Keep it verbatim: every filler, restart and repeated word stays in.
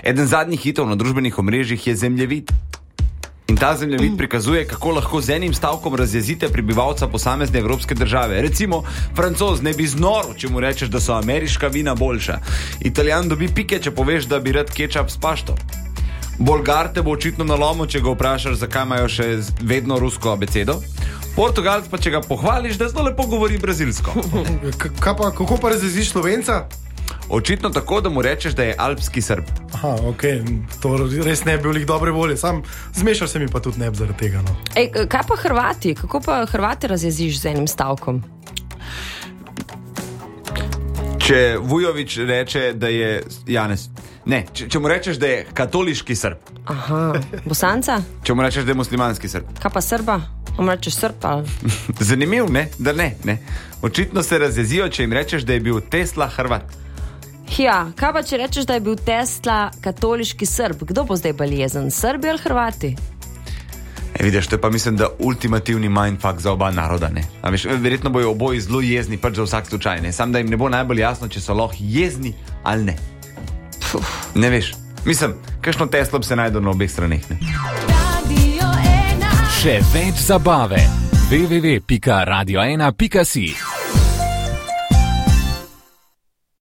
Eden zadnjih hitov na družbenih omrežjih je zemljevid. In ta zemljevid prikazuje, kako lahko z enim stavkom razjezite prebivalca posamezne evropske države. Recimo, Francoz ne bi znoril, če mu rečeš, da so ameriška vina boljša. Italijan dobi pike, če poveš, da bi rad kečap s pašto. Bolgar te bo očitno na lomu, če ga vprašaš, zakaj imajo še vedno rusko abecedo. Portugalc pa, če ga pohvališ, da zelo lepo govori brazilsko. K- pa, kako pa razjeziš Slovenca? Očitno tako, da mu rečeš, da je alpski Srb. Aha, okej, okay. To res ne bi bil dobre volje. Sam zmešal se mi pa tudi ne bi zaradi tega. No. Ej, kaj pa Hrvati? Kako pa Hrvati razjeziš z enim stavkom? Če Vujović reče, da je Janez... Ne, če, če mu rečeš, da je katoliški Srb. Aha, Bosanca? Če mu rečeš, da je muslimanski Srb. Kaj pa Srba? Mu rečeš Srb ali? Zanimiv, ne? Da ne, ne. Očitno se razjezijo, če jim rečeš, da je bil Tesla Hrvat. Ja, kaj pa če rečeš, da je bil Tesla katoliški Srb? Kdo bo zdaj bolj jezen, Srbi ali Hrvati? E, vidiš, to je pa mislim, da ultimativni mindfuck za oba naroda, ne? A veš, verjetno bojo oboji zelo jezni, pač za vsak slučaj, ne? Sam da jim ne bo najbolj jasno, če so lahko jezni ali ne. Puf. Ne veš, mislim, kakšno Teslo bi se najdel na obeh straneh, ne? Še več zabave. w w w pika radio ena pika si